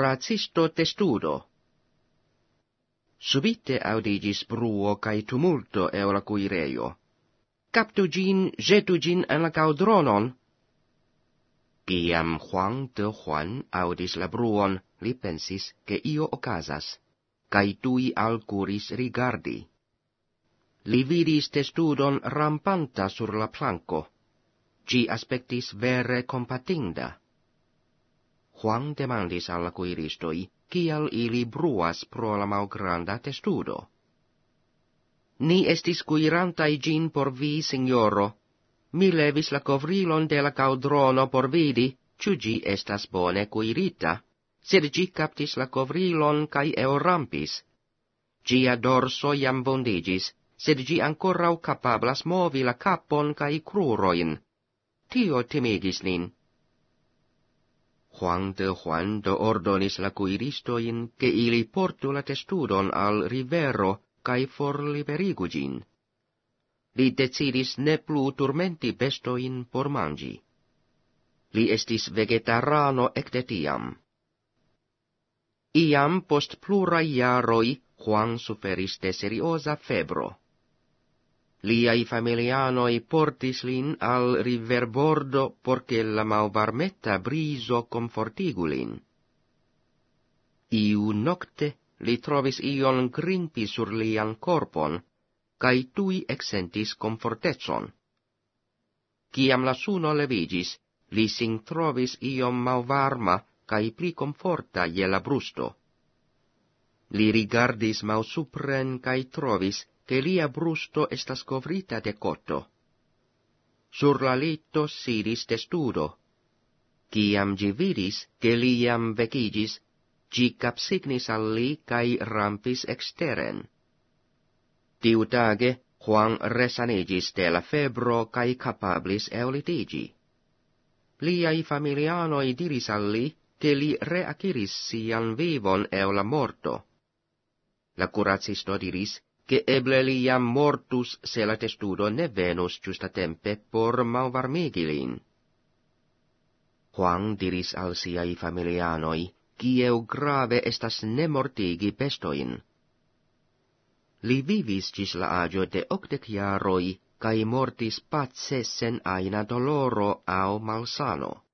curacisto testudo. Subite audigis bruo cae tumulto e la cuireio. Captu gin, jetu gin en la caudronon. Ciam Juan de Juan audis la bruon, li pensis che io ocasas, cae tui alcuris rigardi. Li vidis testudon rampanta sur la planco. Ci aspectis vere compatinda. Juan demandis alla cuiristoi, cial ili bruas pro la malgranda testudo. Ni estis cuirantai gin por vi, signoro. Mi levis la covrilon de la caudrono por vidi, ciu gi estas bone cuirita, sed gi captis la covrilon cae eorampis. Gia dorso jam vondigis, sed gi ancorau capablas movi la capon cae cruroin. Tio timigis nin. Juan de Juan do ordonis la cuiristoin, che ili portu la testudon al rivero, cae forliberigu gin. Li decidis ne plu turmenti bestoin por mangi. Li estis vegetarano ecte tiam. Iam post plurai jaroi, Juan suferis de seriosa febro. Liai familianoi portis lin al riverbordo porce la malvarmeta briso comfortigulin. Iu nocte li trovis ion grimpi sur lian corpon, cae tui exentis comfortetson. Ciam la suno levigis, li sin trovis iom malvarma cae pli comforta je la brusto. Li rigardis malsupren cae trovis che lia brusto estas covrita de coto. Sur la lito sidis testudo. Ciam gi vidis che liam vecigis, gi capsignis al li cae rampis exteren. Tiu tage Juan resanigis de la febro cae capablis eulitigi. Liai familianoi diris al li che li reaciris sian vivon eu la morto. La curacisto diris che eble liam mortus se la testudo ne venus justa tempe por malvarmigilin. Juan diris al siai familianoi, cieu grave estas ne mortigi bestoin. Li vivis gis la agio de 80 jaroi, cae mortis pace sen aina doloro au malsano.